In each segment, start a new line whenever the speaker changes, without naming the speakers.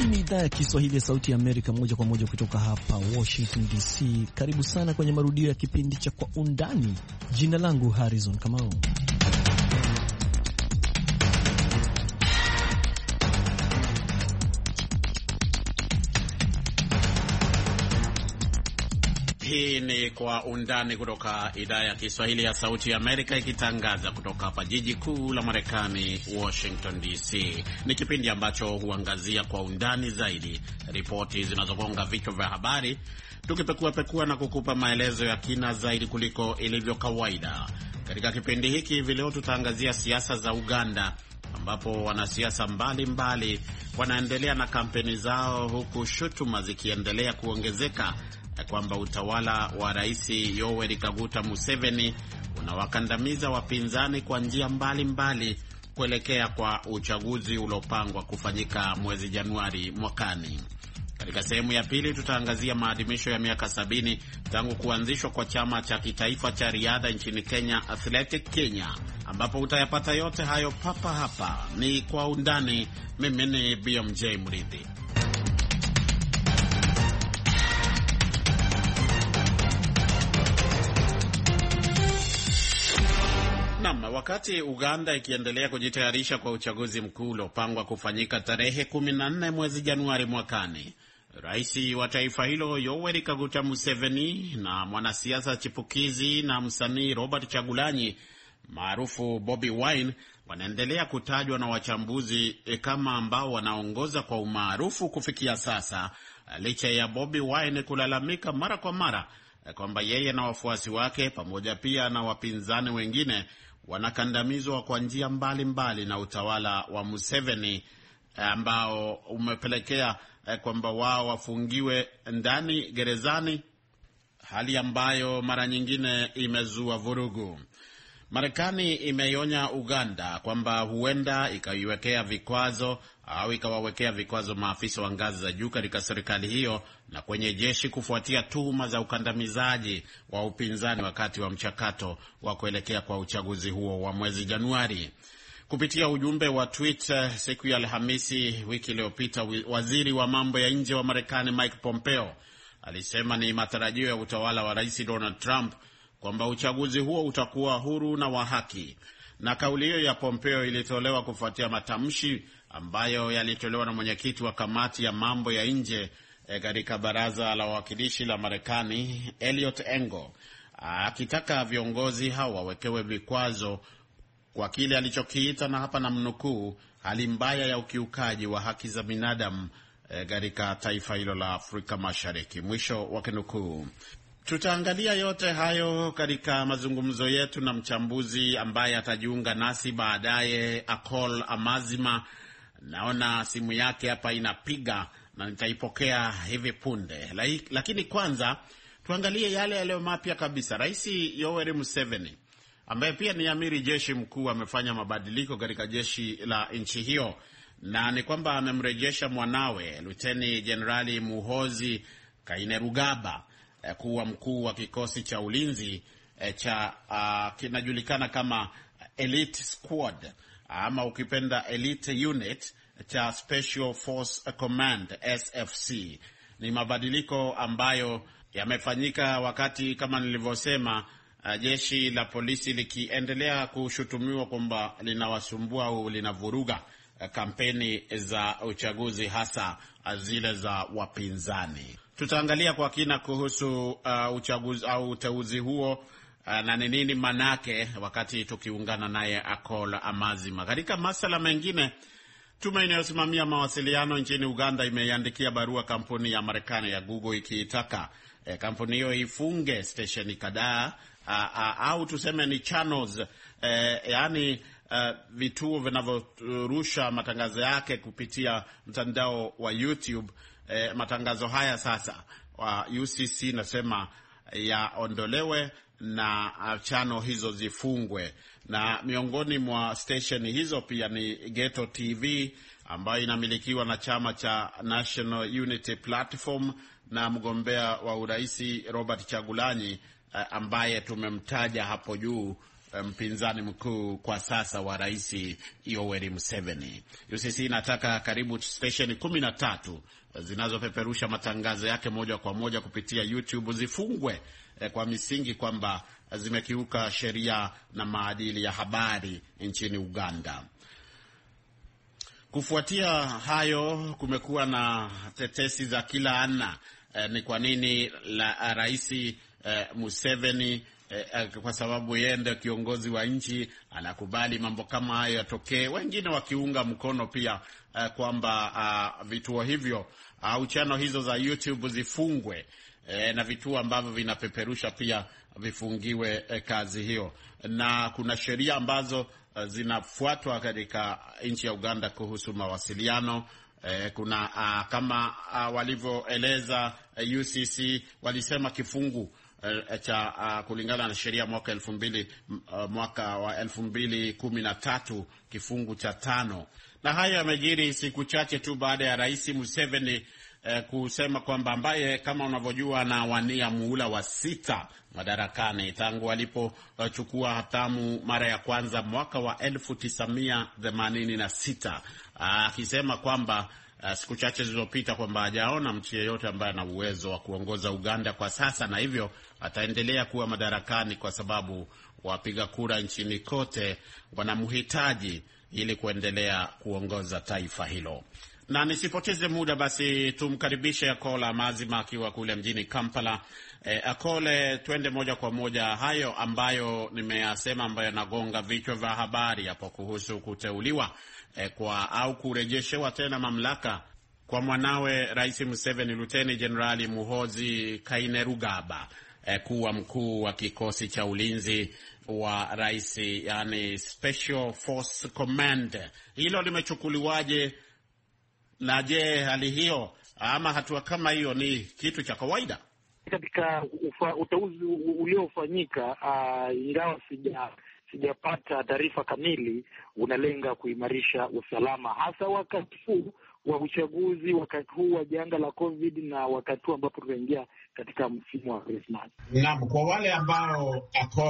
Hii ni idhaa ya Kiswahili ya Sauti ya Amerika, moja kwa moja kutoka hapa Washington DC. Karibu sana kwenye marudio ya kipindi cha Kwa Undani. Jina langu Harrison Kamau.
Hii ni Kwa Undani kutoka idhaa ya Kiswahili ya Sauti ya Amerika, ikitangaza kutoka hapa jiji kuu la Marekani, Washington DC. Ni kipindi ambacho huangazia kwa undani zaidi ripoti zinazogonga vichwa vya habari, tukipekua na kukupa maelezo ya kina zaidi kuliko ilivyo kawaida. Katika kipindi hiki hivi leo tutaangazia siasa za Uganda, ambapo wanasiasa mbalimbali wanaendelea na kampeni zao, huku shutuma zikiendelea kuongezeka kwamba utawala wa Rais Yoweri Kaguta Museveni unawakandamiza wapinzani kwa njia mbalimbali kuelekea kwa uchaguzi uliopangwa kufanyika mwezi Januari mwakani. Katika sehemu ya pili tutaangazia maadhimisho ya miaka 70 tangu kuanzishwa kwa chama cha kitaifa cha riadha nchini Kenya, Athletic Kenya, ambapo utayapata yote hayo papa hapa. Ni Kwa Undani. Mimi ni BMJ Mridhi. Wakati Uganda ikiendelea kujitayarisha kwa uchaguzi mkuu uliopangwa kufanyika tarehe 14 mwezi Januari mwakani, Rais wa taifa hilo Yoweri Kaguta Museveni na mwanasiasa chipukizi na msanii Robert Chagulanyi maarufu Bobi Wine wanaendelea kutajwa na wachambuzi kama ambao wanaongoza kwa umaarufu kufikia sasa, licha ya Bobi Wine kulalamika mara kwa mara kwamba yeye na wafuasi wake pamoja pia na wapinzani wengine wanakandamizwa kwa njia mbalimbali na utawala wa Museveni, ambao umepelekea kwamba wao wafungiwe ndani gerezani, hali ambayo mara nyingine imezua vurugu. Marekani imeionya Uganda kwamba huenda ikaiwekea vikwazo au ikawawekea vikwazo maafisa wa ngazi za juu katika serikali hiyo na kwenye jeshi kufuatia tuhuma za ukandamizaji wa upinzani wakati wa mchakato wa kuelekea kwa uchaguzi huo wa mwezi Januari. Kupitia ujumbe wa Twitter siku ya Alhamisi wiki iliyopita, waziri wa mambo ya nje wa Marekani Mike Pompeo alisema ni matarajio ya utawala wa Rais Donald Trump kwamba uchaguzi huo utakuwa huru na wa haki. Na kauli hiyo ya Pompeo ilitolewa kufuatia matamshi ambayo yalitolewa na mwenyekiti wa kamati ya mambo ya nje katika baraza la wawakilishi la Marekani, Eliot Engel, akitaka viongozi hao wawekewe vikwazo kwa kile alichokiita, na hapa namnukuu, hali mbaya ya ukiukaji wa haki za binadamu katika taifa hilo la Afrika Mashariki, mwisho wa kinukuu. Tutaangalia yote hayo katika mazungumzo yetu na mchambuzi ambaye atajiunga nasi baadaye, Akol Amazima. Naona simu yake hapa inapiga na nitaipokea hivi punde. Lakini kwanza tuangalie yale yaliyo mapya kabisa. Rais Yoweri Museveni, ambaye pia ni amiri jeshi mkuu, amefanya mabadiliko katika jeshi la nchi hiyo, na ni kwamba amemrejesha mwanawe Luteni Jenerali Muhoozi Kainerugaba kuwa mkuu wa kikosi cha ulinzi cha kinajulikana kama Elite Squad, ama ukipenda Elite Unit cha Special Force Command SFC. Ni mabadiliko ambayo yamefanyika wakati, kama nilivyosema, jeshi la polisi likiendelea kushutumiwa kwamba linawasumbua au linavuruga kampeni za uchaguzi, hasa zile za wapinzani. Tutaangalia kwa kina kuhusu uchaguzi au uteuzi huo na ni nini manake, wakati tukiungana naye Akol Amazima. Katika masuala mengine, tume inayosimamia mawasiliano nchini Uganda imeiandikia barua kampuni ya Marekani ya Google ikiitaka kampuni hiyo ifunge stesheni kadhaa au tuseme ni channels, yani vituo vinavyorusha matangazo yake kupitia mtandao wa YouTube. Matangazo haya sasa wa UCC nasema yaondolewe na channel hizo zifungwe, na miongoni mwa station hizo pia ni Ghetto TV ambayo inamilikiwa na chama cha National Unity Platform na mgombea wa uraisi Robert Chagulanyi ambaye tumemtaja hapo juu mpinzani mkuu kwa sasa wa Rais Yoweri Museveni. UCC inataka karibu stesheni 13 zinazopeperusha matangazo yake moja kwa moja kupitia YouTube zifungwe kwa misingi kwamba zimekiuka sheria na maadili ya habari nchini Uganda. Kufuatia hayo, kumekuwa na tetesi za kila aina. Ni kwa nini Rais Museveni, kwa sababu yeye ndiye kiongozi wa nchi, anakubali mambo kama hayo yatokee, wengine wakiunga mkono pia kwamba vituo hivyo au channel hizo za YouTube zifungwe, na vituo ambavyo vinapeperusha pia vifungiwe kazi hiyo. Na kuna sheria ambazo zinafuatwa katika nchi ya Uganda kuhusu mawasiliano. Kuna kama walivyoeleza UCC, walisema kifungu cha kulingana na sheria mwaka wa 2013 kifungu cha 5. Na haya yamejiri siku chache tu baada ya Rais Museveni kusema kwamba, ambaye kama unavyojua anawania muhula wa 6 madarakani tangu alipochukua hatamu mara ya kwanza mwaka wa 1986, akisema kwamba siku chache zilizopita kwamba hajaona mtu yeyote ambaye ana uwezo wa kuongoza Uganda kwa sasa, na hivyo ataendelea kuwa madarakani kwa sababu wapiga kura nchini kote wanamhitaji ili kuendelea kuongoza taifa hilo. Na nisipoteze muda, basi tumkaribishe Akola Amazima akiwa kule mjini Kampala. Akole, twende moja kwa moja hayo ambayo nimeyasema, ambayo yanagonga vichwa vya habari hapo kuhusu kuteuliwa au kurejeshewa tena mamlaka kwa mwanawe Rais Museveni, Luteni Jenerali Muhoozi Kainerugaba, kuwa mkuu wa kikosi cha ulinzi wa rais, yani Special Force Command. Hilo limechukuliwaje? Na je, hali hiyo ama hatua kama hiyo ni kitu cha kawaida
katika uteuzi uliofanyika? Ingawa sijapata taarifa kamili, unalenga kuimarisha usalama, hasa wakati huu wa uchaguzi, wakati huu wa janga la COVID na wakati huu ambapo tunaingia katika msimu wa Christmas.
Naam, kwa wale ambao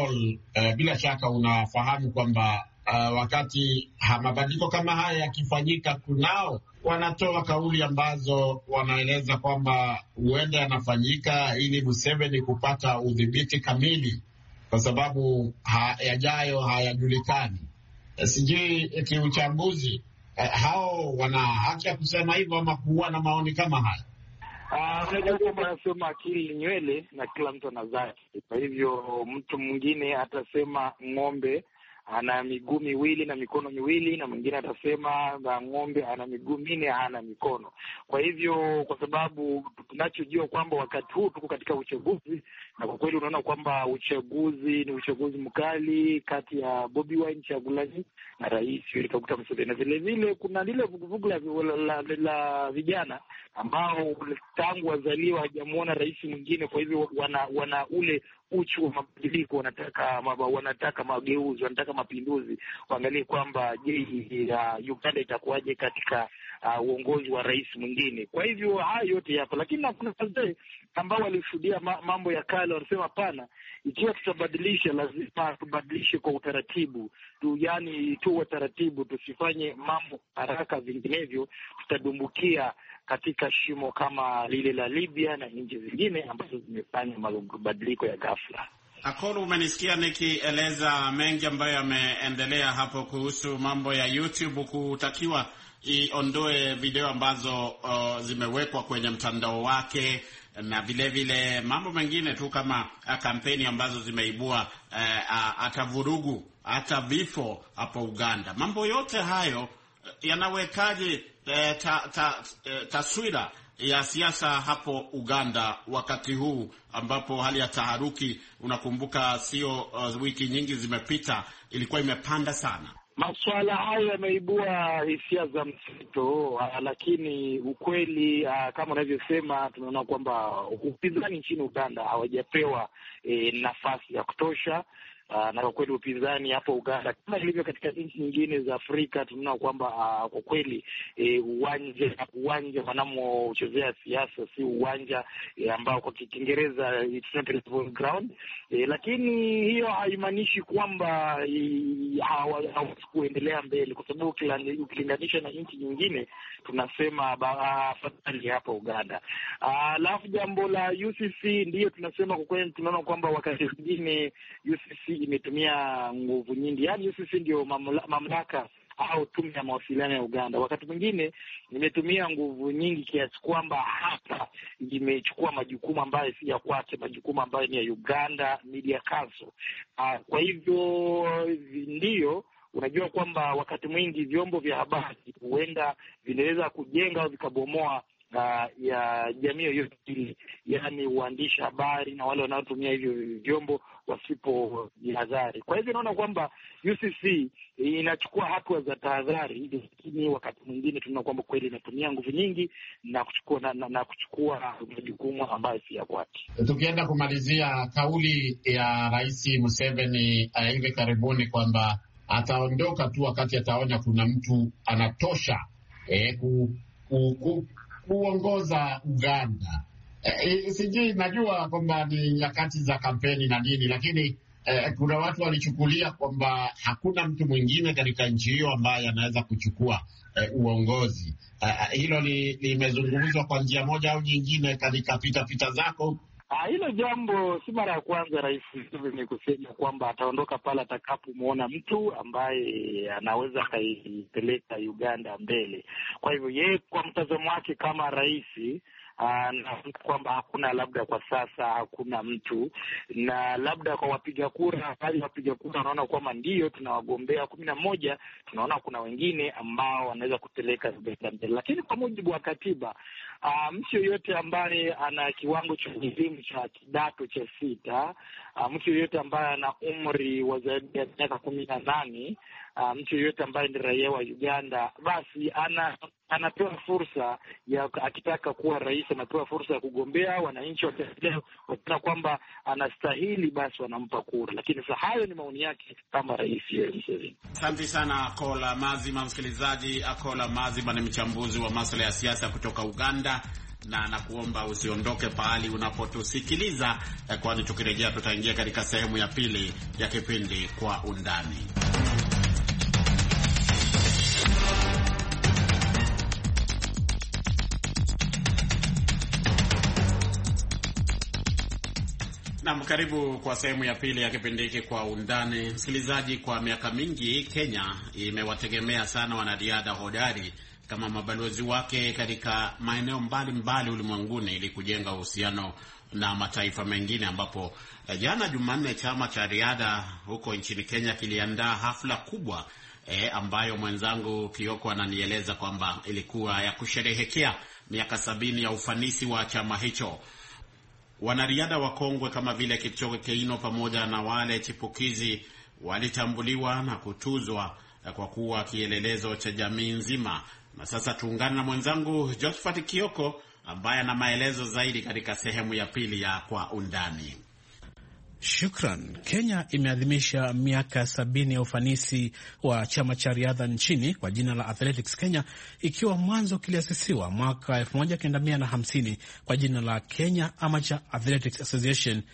bila shaka unafahamu kwamba wakati mabadiliko kama haya yakifanyika, kunao wanatoa kauli ambazo wanaeleza kwamba huenda yanafanyika ili Museveni kupata udhibiti kamili, kwa sababu yajayo hayajulikani. Sijui kiuchambuzi hao wana haki ya kusema hivyo ama kuwa na maoni kama haya.
Unajua kwamba anasema akili nywele na kila mtu ana zake. Kwa hivyo mtu mwingine atasema ng'ombe ana miguu miwili na mikono miwili, na mwingine atasema ng'ombe ana miguu minne hana mikono. Kwa hivyo, kwa sababu tunachojua kwamba wakati huu tuko katika uchaguzi, na kwa kweli unaona kwamba uchaguzi ni uchaguzi mkali kati ya Bobi Wine Kyagulanyi na Rais Yoweri Kaguta Museveni. Na vile vile kuna lile vuguvugu la vijana ambao tangu wazaliwa hajamuona rais mwingine. Kwa hivyo wana ule uchu wa mabadiliko, wanataka mageuzi, wanataka mapinduzi, waangalie kwamba je, Uganda itakuwaje katika uongozi wa rais mwingine. Kwa hivyo haya yote yapo, lakini kuna wazee ambao walishuhudia mambo ya kale, wanasema hapana, ikiwa tutabadilisha lazima tubadilishe kwa utaratibu tu, yani tuwe taratibu, tusifanye mambo haraka, vinginevyo tutadumbukia katika shimo kama lile la Libya na nchi zingine ambazo zimefanya mabadiliko ya ghafla.
Akolu, umenisikia nikieleza mengi ambayo yameendelea hapo kuhusu mambo ya YouTube kutakiwa iondoe video ambazo zimewekwa kwenye mtandao wake, na vile vile mambo mengine tu kama kampeni ambazo zimeibua hata vurugu, hata vifo hapo Uganda. Mambo yote hayo yanawekaje taswira ya siasa hapo Uganda wakati huu ambapo hali ya taharuki, unakumbuka sio wiki nyingi zimepita, ilikuwa imepanda sana?
Masuala hayo yameibua hisia za mseto, lakini ukweli kama unavyosema, tunaona kwamba upinzani nchini Uganda hawajapewa nafasi ya kutosha. na kwa kweli upinzani hapo Uganda, kama ilivyo katika nchi nyingine za Afrika, tunaona kwamba kwa kweli uwanja wanamochezea siasa si uwanja ambao kwa Kiingereza it's not a level ground, lakini hiyo haimaanishi kwamba hawawezi kuendelea mbele, kwa sababu ukilinganisha na nchi nyingine tunasema afadhali hapo Uganda. Alafu jambo la UCC ndiyo tunasema kwa kweli, tunaona kwamba wakati mwingine UCC imetumia nguvu nyingi, yaani UCC ndio mamlaka au tume ya mawasiliano ya Uganda. Wakati mwingine imetumia nguvu nyingi kiasi kwamba hata imechukua majukumu ambayo si ya kwake, majukumu ambayo ni ya Uganda Media Council. Kwa hivyo ndiyo unajua kwamba wakati mwingi vyombo vya habari huenda vinaweza kujenga au vikabomoa ya jamii yoyote ile, yaani uandishi habari na wale wanaotumia hivyo vyombo wasipojihadhari. Kwa hivyo naona kwamba UCC inachukua hatua za tahadhari, lakini wakati mwingine tunaona kwamba kweli inatumia nguvu nyingi na kuchukua majukumu ambayo si ya kwake.
Tukienda kumalizia, kauli ya Rais Museveni hivi karibuni kwamba ataondoka tu wakati ataona kuna mtu anatosha kuongoza Uganda. Sijui, najua kwamba ni nyakati za kampeni na nini, lakini kuna watu walichukulia kwamba hakuna mtu mwingine katika nchi hiyo ambaye anaweza kuchukua uongozi. Hilo limezungumzwa kwa njia moja au nyingine katika pita zako?
Hilo jambo si mara ya kwanza Rais Museveni kusema kwamba ataondoka pale atakapomwona mtu ambaye anaweza akaipeleka Uganda mbele. Kwa hivyo yeye kwa mtazamo wake kama rais na kwamba hakuna, labda kwa sasa hakuna mtu, na labda kwa wapiga kura, bali wapiga kura wanaona kwamba ndio tuna wagombea 11, tunaona kuna wengine ambao wanaweza kupeleka Uganda mbele. Lakini kwa mujibu wa katiba, mtu yoyote ambaye ana kiwango cha elimu cha kidato cha 6, mtu yoyote ambaye ana umri wa zaidi ya miaka 18, mtu yoyote ambaye ni raia wa Uganda, basi anapewa fursa ya, akitaka kuwa rais, anapewa fursa ya kugombea. Wananchi wakiona kwamba anastahili, basi wanampa kura. Lakini sasa hayo ni maoni yake kama rais.
Asante sana Akola Mazima. Msikilizaji, Akola Mazima ni mchambuzi wa masuala ya siasa kutoka Uganda, na nakuomba usiondoke pahali unapotusikiliza, kwani tukirejea tutaingia katika sehemu ya pili ya kipindi Kwa Undani. Na karibu kwa sehemu ya pili ya kipindi hiki Kwa Undani. Msikilizaji, kwa miaka mingi Kenya imewategemea sana wanariadha hodari kama mabalozi wake katika maeneo mbalimbali ulimwenguni ili kujenga uhusiano na mataifa mengine, ambapo jana Jumanne chama cha riadha huko nchini Kenya kiliandaa hafla kubwa ambayo mwenzangu Kioko ananieleza kwamba ilikuwa ya kusherehekea miaka 70 ya ufanisi wa chama hicho. Wanariadha wakongwe kama vile Kipchoge Keino pamoja na wale chipukizi walitambuliwa na kutuzwa kwa kuwa kielelezo cha jamii nzima. Na sasa tuungane na mwenzangu Josephat Kioko ambaye ana maelezo zaidi katika sehemu ya pili ya Kwa Undani.
Shukran. Kenya imeadhimisha miaka 70 ya ufanisi wa chama cha riadha nchini kwa jina la Athletics Kenya, ikiwa mwanzo kiliasisiwa mwaka 1950 kwa jina la Kenya Amateur Athletics Association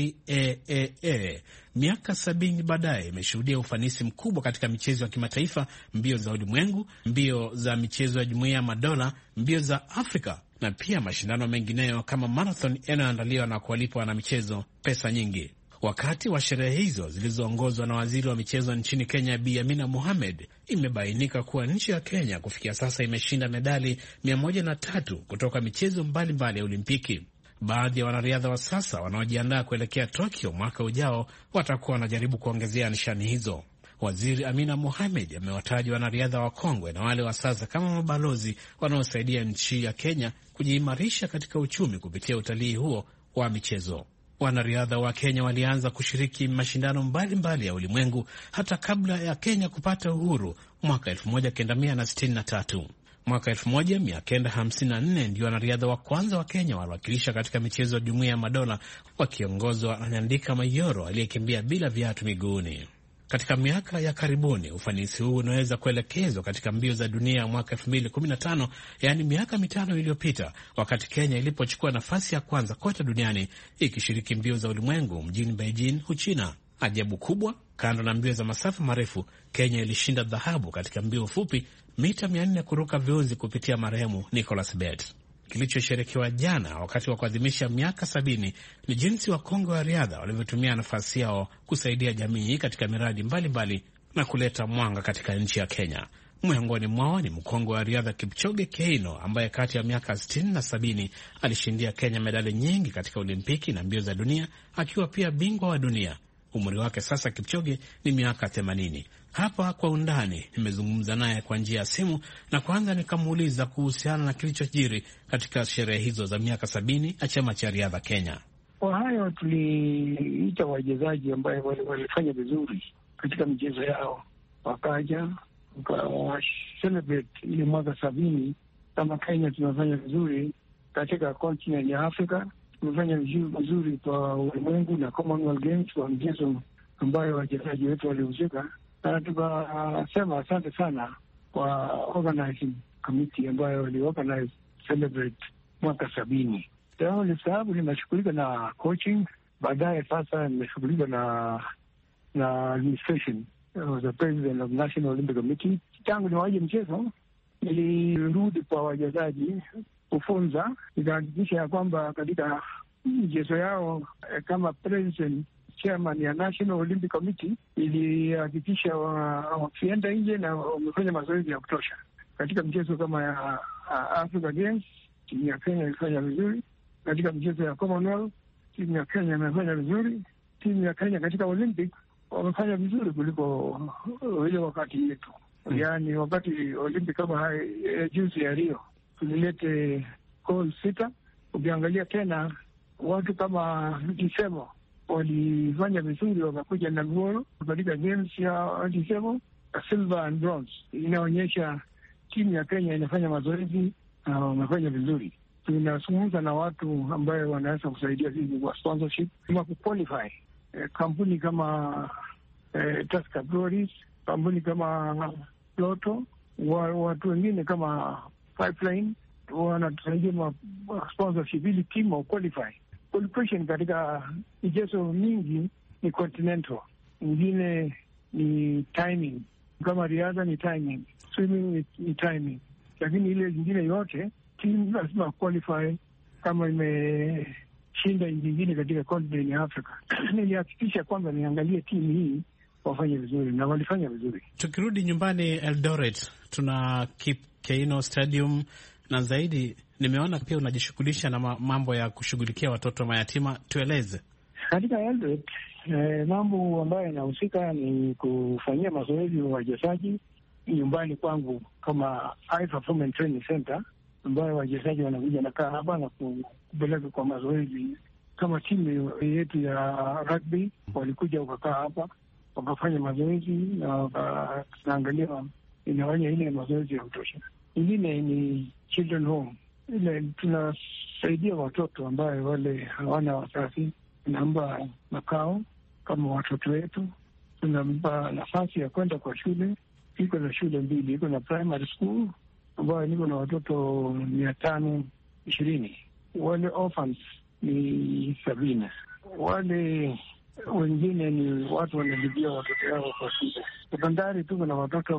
KAAA. Miaka 70 baadaye imeshuhudia ufanisi mkubwa katika michezo ya kimataifa, mbio za ulimwengu, mbio za michezo ya Jumuiya ya Madola, mbio za Afrika na pia mashindano mengineyo kama marathon yanayoandaliwa na kuwalipa wanamichezo pesa nyingi. Wakati wa sherehe hizo zilizoongozwa na waziri wa michezo nchini Kenya Bi Amina Mohamed, imebainika kuwa nchi ya Kenya kufikia sasa imeshinda medali 103 kutoka michezo mbalimbali ya Olimpiki. Baadhi ya wanariadha wa sasa wanaojiandaa kuelekea Tokyo mwaka ujao watakuwa wanajaribu kuongezea nishani hizo. Waziri Amina Mohamed amewataja wanariadha wakongwe na wale wa sasa kama mabalozi wanaosaidia nchi ya Kenya kujiimarisha katika uchumi kupitia utalii huo wa michezo. Wanariadha wa Kenya walianza kushiriki mashindano mbalimbali ya ulimwengu hata kabla ya Kenya kupata uhuru mwaka 1963. Mwaka 1954 ndio wanariadha wa kwanza wa Kenya waliwakilisha katika michezo ya Jumuiya ya Madola wakiongozwa na Nyandika Mayoro aliyekimbia bila viatu miguuni. Katika miaka ya karibuni ufanisi huu unaweza kuelekezwa katika mbio za dunia ya mwaka 2015, yaani miaka 5 iliyopita, wakati Kenya ilipochukua nafasi ya kwanza kote duniani ikishiriki mbio za ulimwengu mjini Beijing, Uchina. Ajabu kubwa, kando na mbio za masafa marefu, Kenya ilishinda dhahabu katika mbio fupi mita 400 kuruka viunzi kupitia marehemu Nicholas Bett. Kilichosherekewa jana wakati wa kuadhimisha miaka 70 ni jinsi wakongwe wa riadha walivyotumia nafasi yao kusaidia jamii katika miradi mbalimbali na kuleta mwanga katika nchi ya Kenya. Miongoni mwao ni mkongwe wa riadha Kipchoge Keino ambaye kati ya miaka 60 na 70 alishindia Kenya medali nyingi katika Olimpiki na mbio za dunia, akiwa pia bingwa wa dunia. Umri wake sasa Kipchoge ni miaka 80. Hapa kwa undani nimezungumza naye kwa njia ya simu na kwanza nikamuuliza kuhusiana na kilichojiri katika sherehe hizo za miaka 70 ya chama cha riadha Kenya.
Kwa hayo tuliita wachezaji ambaye walifanya vizuri katika michezo yao, wakaja celebrate ile mwaka 70 kama Kenya tunafanya vizuri katika continent ya Afrika. Tumefanya vizuri kwa ulimwengu na Commonwealth Games wa mchezo ambayo wachezaji wetu walihusika, na tukasema asante sana kwa organizing committee ambayo waliorganize celebrate mwaka 70. Leo sababu nimeshughulika na coaching, baadaye sasa nimeshughulika na administration. I was the president of National Olympic Committee. Tangu niwaje mchezo nilirudi kwa wachezaji kufunza, nikahakikisha ya kwamba katika mchezo yao kama president chairman ya National Olympic Committee ilihakikisha wakienda nje na wamefanya mazoezi ya kutosha. Katika mchezo kama ya Africa Games, timu ya Kenya ilifanya vizuri. Katika mchezo ya Commonwealth, timu ya Kenya imefanya vizuri. Timu ya Kenya katika Olympic wamefanya vizuri kuliko ile wakati yetu. Yaani wakati Olympic kama juzi ya Rio tulilete gold 6. Ukiangalia tena watu kama Disemo walifanya vizuri, wakakuja na gold katika games ya Disemo, silver and bronze. Inaonyesha timu ya Kenya inafanya mazoezi na wamefanya vizuri. Tunazungumza na watu ambayo wanaweza kusaidia sisi kwa sponsorship kama kuqualify kampuni kama Tusker Breweries, kampuni kama Lotto, watu wengine kama Pipeline wanatusaidia sponsorship ili timu qualify. Qualification katika michezo mingi ni continental, ingine ni timing, kama riadha ni timing, swimming ni timing, lakini ile zingine yote timu lazima qualify kama imeshinda nchi nyingine katika continent ya Afrika. Nilihakikisha kwamba niangalie timu hii wafanye vizuri na walifanya vizuri.
Tukirudi nyumbani Eldoret, tuna Keino Stadium na zaidi nimeona pia unajishughulisha na mambo ya kushughulikia watoto mayatima. Tueleze.
Katika Eldoret mambo ambayo yanahusika ni kufanyia mazoezi wa wachezaji nyumbani kwangu kama High Performance Training Center, ambayo wachezaji wanakuja nakaa hapa na kupeleka kwa mazoezi. Kama timu yetu ya rugby walikuja wakakaa hapa wakafanya mazoezi na wakaangalia inafanya ile mazoezi ya kutosha. Ingine ni children home, ile tunasaidia watoto ambayo wale hawana wazazi, tunampa makao kama watoto wetu, tunampa nafasi ya kwenda kwa shule. Iko na shule mbili, iko na primary school ambayo niko na watoto 520. Wale orphans ni 70. Wale wengine ni watu wanalipia watoto yao kwa shule. Sekondari tuko na watoto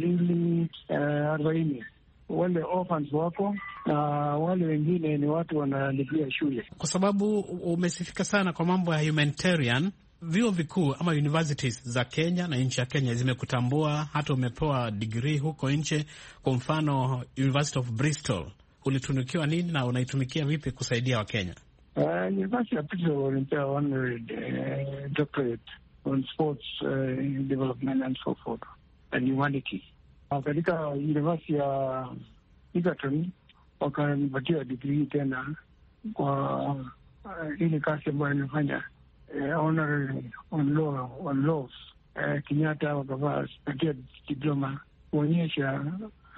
240. Wale orphans wako na wale wengine ni watu wanalipia shule.
Kwa sababu umesifika sana kwa mambo ya humanitarian, vyuo vikuu ama universities za Kenya na nchi ya Kenya zimekutambua, hata umepewa degree huko nje. Kwa mfano University of Bristol, ulitunukiwa nini na unaitumikia vipi kusaidia Wakenya?
University of Bristol walimpea honorary doctorate on sports development and so forth and humanity. Katika University ya Egerton wakanipatia degree tena kwa ile kazi ambayo nimefanya honorary on laws. Kenyatta wakapatia diploma kuonyesha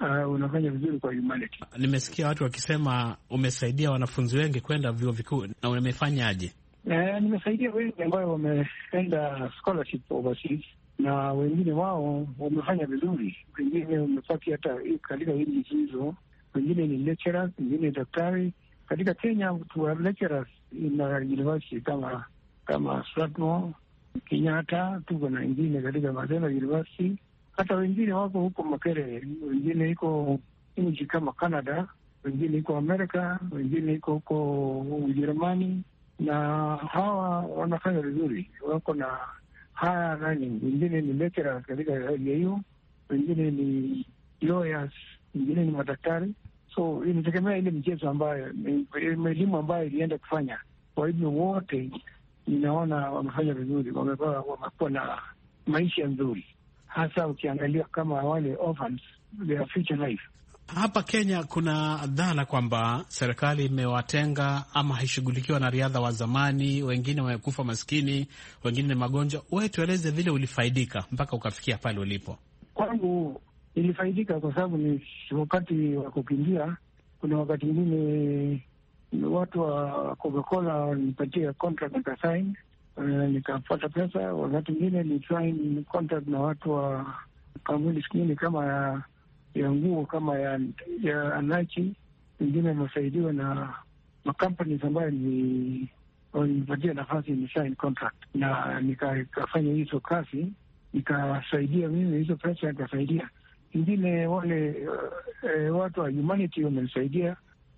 unafanya vizuri kwa humanity.
Nimesikia watu wakisema umesaidia wanafunzi wengi kwenda vyuo vikuu, na umefanyaje?
Nimesaidia wengi ambayo wameenda scholarship overseas, na wengine wao wamefanya vizuri, wengine wamepati hata katika nchi hizo, wengine ni lecturers, wengine daktari. Katika Kenya tuwa lecturers na university kama Strathmore, Kenyatta, tuko na wengine katika Maseno University, hata wengine wako huko Makerere, wengine iko nchi kama Canada, wengine iko Amerika, wengine iko huko Ujerumani, na hawa wanafanya vizuri, wako na haya wengine ni lecturers katika area hiyo, wengine ni lawyers, wengine ni madaktari. So inategemea ile mchezo ambayo elimu ambayo ilienda kufanya. Kwa hivyo wote ninaona wamefanya vizuri, wamekuwa na maisha nzuri, hasa ukiangalia kama wale orphans, their future life.
Hapa Kenya kuna dhana kwamba serikali imewatenga ama haishughulikiwa na riadha wa zamani, wengine wamekufa maskini, wengine ni magonjwa. Wewe tueleze vile ulifaidika mpaka ukafikia pale ulipo.
Kwangu nilifaidika kwa sababu ni wakati wa kukimbia. Kuna wakati mwingine watu wa Coca-Cola walinipatia contract nikasign, nikapata pesa. Wakati mwingine nilisign contract na watu wa kampuni zingine kama ya nguo kama ya Nike. Wengine wamesaidiwa na makampuni ambayo walinipatia nafasi ni sign contract, na nikafanya hizo kazi, nikasaidia mimi hizo pesa, nikasaidia ingine wale watu wa humanity wamenisaidia,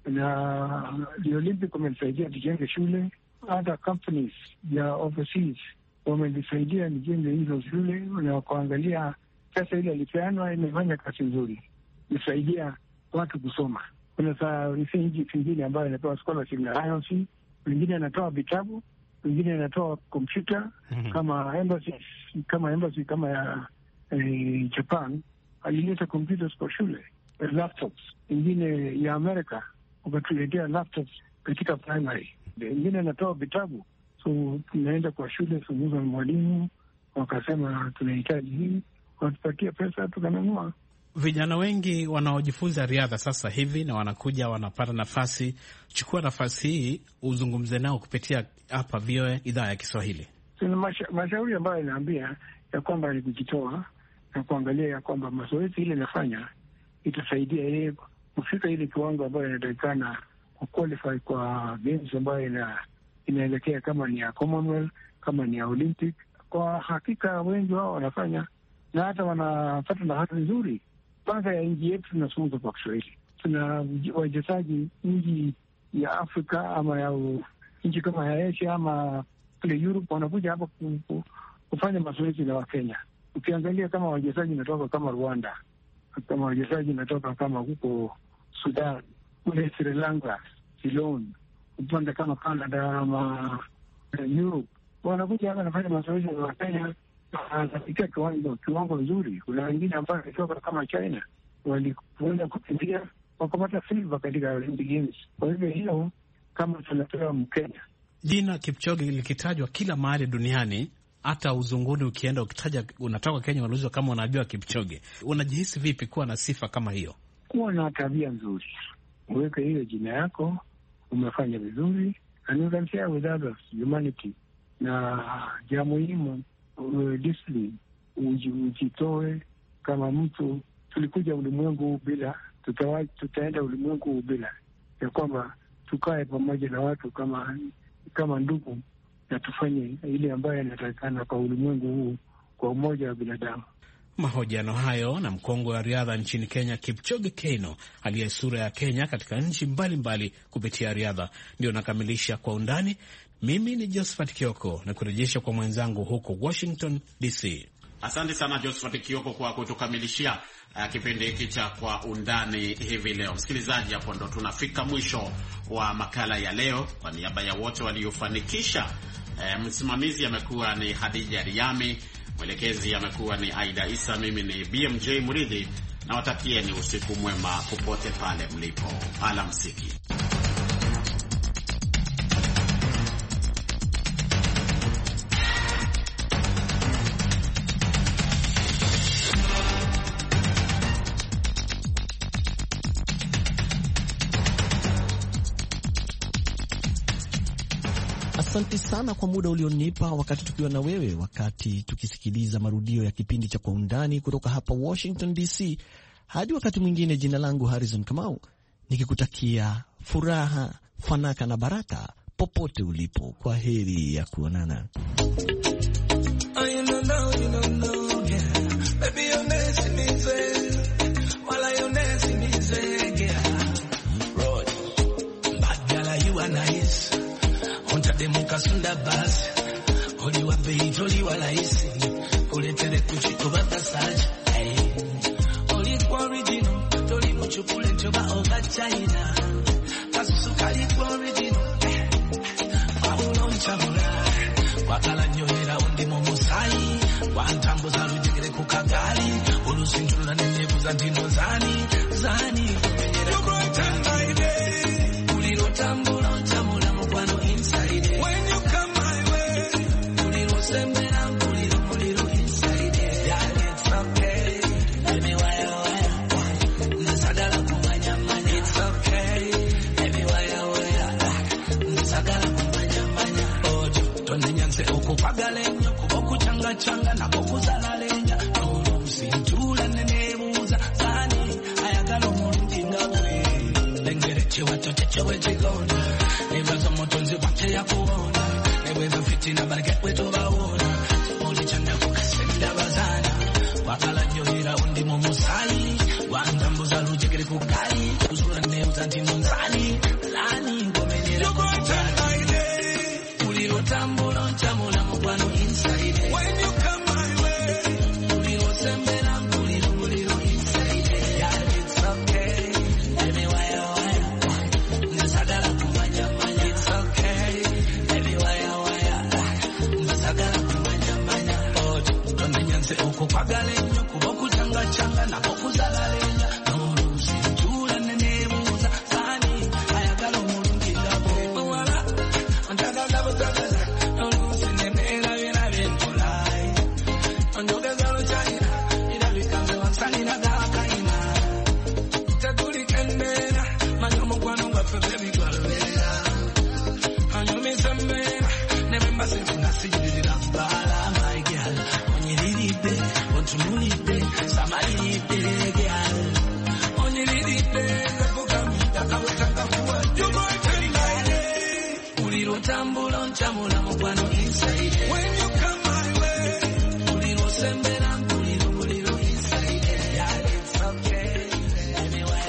na the Olympic wamenisaidia nijenge shule. Hata companies ya overseas wamenisaidia nijenge hizo shule, na kuangalia pesa ile ilipeanwa imefanya kazi nzuri, nisaidia watu kusoma. Kuna nchi zingine ambayo inatoa scholarship na IOC, wengine anatoa vitabu, wengine anatoa kompyuta kama embassy kama ya Japan alileta computers kwa shule, laptops. Ingine ya Amerika wakatuletea laptops katika primary. Ingine anatoa vitabu, so tunaenda kwa shule, sumuza mwalimu, wakasema tunahitaji hii, watupatia pesa, tukanunua.
Vijana wengi wanaojifunza riadha sasa hivi na wanakuja wanapata nafasi. Chukua nafasi hii uzungumze nao kupitia hapa VOA idhaa ya Kiswahili.
Tuna mashauri ambayo inaambia ya kwamba ni kujitoa na kuangalia ya kwamba mazoezi ile inafanya itasaidia yeye kufika ile kiwango ambayo inatakikana kuqualify kwa games ambayo inaelekea, kama ni ya Commonwealth, kama ni ya Olympic. Kwa hakika wengi wao wanafanya na hata wanapata nafasi nzuri. Kwanza ya nchi yetu tunazungumza kwa Kiswahili, tuna wachezaji nchi ya Afrika ama ya nchi kama ya Asia ama kule Europe wanakuja hapa kufanya mazoezi na Wakenya. Ukiangalia kama wachezaji natoka kama Rwanda, kama wachezaji natoka kama huko Sudan, kule Sri Lanka, Ceylon, upande kama Canada ama Europe, wanakuja hapa nafanya mazoezi na Wakenya, wanafikia kiwango nzuri. Kuna wengine ambao walitoka kama China, walikwenda kukimbia wakapata silver katika Olympic Games. Kwa hivyo hiyo kama tunapewa Mkenya.
Jina Kipchoge likitajwa kila mahali duniani, hata uzunguni ukienda ukitaja unatoka Kenya unaulizwa kama unajua Kipchoge. Unajihisi vipi kuwa na sifa kama hiyo?
Kuwa na tabia nzuri, uweke hiyo jina yako, umefanya vizuri, and you can share with others humanity. Na jambo muhimu discipline, ujitoe kama mtu. Tulikuja ulimwengu bila, tutaenda ulimwengu bila, ya kwamba tukae pamoja na watu kama ndugu, na tufanye ile ambayo inatakikana kwa ulimwengu huu kwa umoja wa binadamu.
Mahojiano hayo na mkongwe wa riadha nchini Kenya, Kipchoge Keino, aliye sura ya Kenya katika nchi mbalimbali kupitia riadha. Ndio nakamilisha Kwa Undani. Mimi ni Josephat Kioko na kurejesha kwa mwenzangu huko Washington DC.
Asante sana Josephat Kioko kwa kutukamilishia kipindi hiki cha Kwa Undani hivi leo. Msikilizaji, hapo ndo tunafika mwisho wa makala ya leo. Kwa niaba ya wote waliofanikisha, msimamizi amekuwa ni Hadija Riami, mwelekezi amekuwa ni Aida Isa, mimi ni BMJ Muridhi, na watakieni usiku mwema popote pale mlipo. Alamsiki.
Asante sana kwa muda ulionipa wakati tukiwa na wewe, wakati tukisikiliza marudio ya kipindi cha Kwa Undani kutoka hapa Washington DC. Hadi wakati mwingine, jina langu Harrison Kamau, nikikutakia furaha, fanaka na baraka popote ulipo. Kwa heri ya kuonana.
Kasunda basi oli wa beat oli wa laisi kuletere kuchikobata saja oli kwa original oli muchukule ntoba oba China kasukali kwa original paulo nchabula wakala nyohera undi mu musai wantambuza rujigire ku kagali olusinjula nenyebuza ndino zani kumenyera uliro tambula nchamula mukwano inside. When you come my way, uliro sembera uliro inside. Yeah, it's okay. Baby, why nasagala kumanya manya. It's okay. Baby, why nasagala kumanya manya. Ojo, tonenyanse okupagalenyo kuboku changa na kokuzala lenya. Nolo msintula nenebuza zani ayagala omuntu ngabwe. Lengere chewe chigona. Nebaza motonzi wache ya kuona. Nebeza fitina barike wetu baona. Oli chanda kukasenda bazana. Wakala nyohira undi mu musai. Wantambuza rujigiri kukali. Uzura neuza ndimunzani. Lani ngomenyera kutani. Uliro tambula nchamula mukwano inside. When you come my way. Uliro sembera uliro inside. Yeah, it's okay. Baby, why nasagala kumanya manya. It's okay. Baby, why nasagala kumanya manya. Ojo, tonenyanse okupagalenyo kuboku changa na kokuzala lenya. Nolo sinjula nenebuza zani ayagala omulungi ngabwe. Wala antagala butagaza nolo sinenela bina bentulai. Ondogazalo China ila bikambe wansani na gakaina. Taguli kendera manyomo kwano ngaffe baby gwalera. Anyomi sembera nememba sefuna sijirira bala my girl. Onyiride ontumulide samalide girl. Onyiride kakukami yakawetanga kuwa. You boy tell me uliro tambula nchamula mukwano inside. When you come my way uliro sembera uliro inside. Yeah, it's okay. Baby, why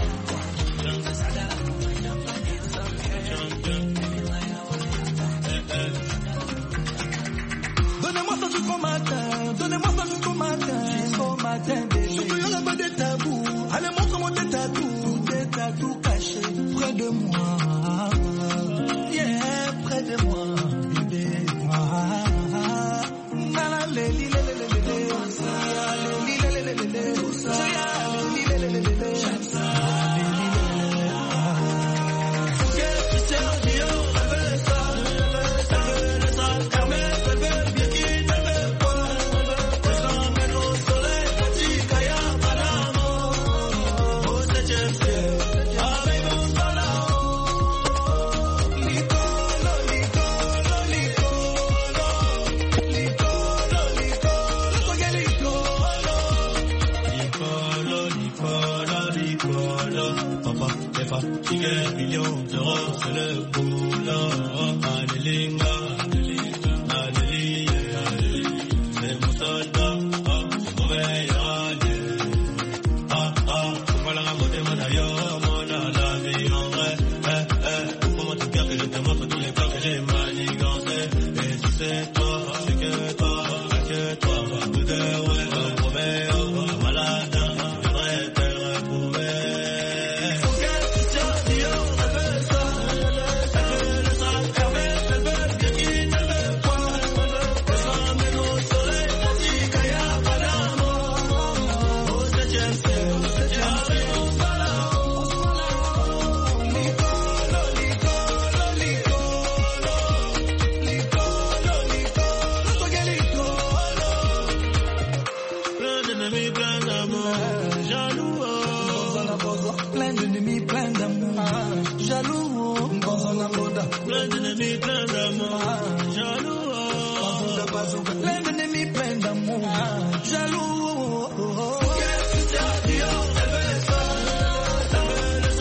donnez-moi ça jusqu'au matin, surtout y'en a pas de tabou. Allez, montre-moi tes tatous cachés près de moi. Yeah, près de moi, bébé. Ticket, millions d'euros, c'est le boulot. Adelinga, c'est mon soldat, c'est mauvais allié. Voilà la beauté, mon ailleurs, la vie en vrai. Comment te faire que je te montre tous les plans que j'ai manigancés. Et tu sais, toi, c'est que toi, tout est ouais, Roméo, malade, j'aimerais te retrouver. Plein d'ennemis, plein d'amour, jaloux, plein d'ennemis, plein